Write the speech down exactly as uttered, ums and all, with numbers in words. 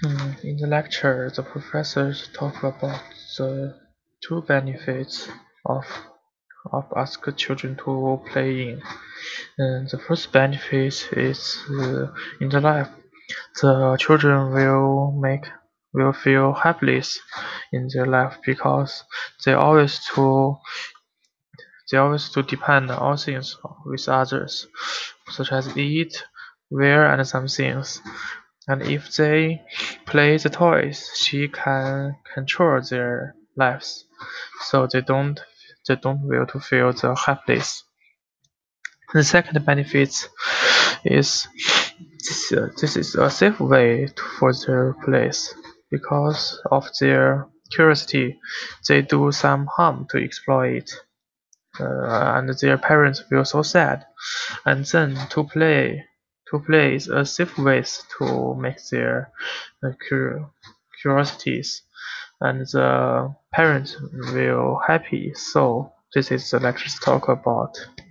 Mm, In the lecture, the professors talk about the two benefits of of asking children to play in. And the first benefit is uh, in the life, the children will make will feel happiness in their life because they always to they always to depend on all things with others, such as eat, wear, and some things. And if they play the toys, she can control their lives, so they don't they don't will to feel the happiness. The second benefit is this, uh, this is a safe way to, for their place because of their curiosity. They do some harm to exploit, uh, and their parents feel so sad. And then to play, to play is a safe way to make their uh, cur- curiosities, and the parents will happy. So this is the lecture talk about.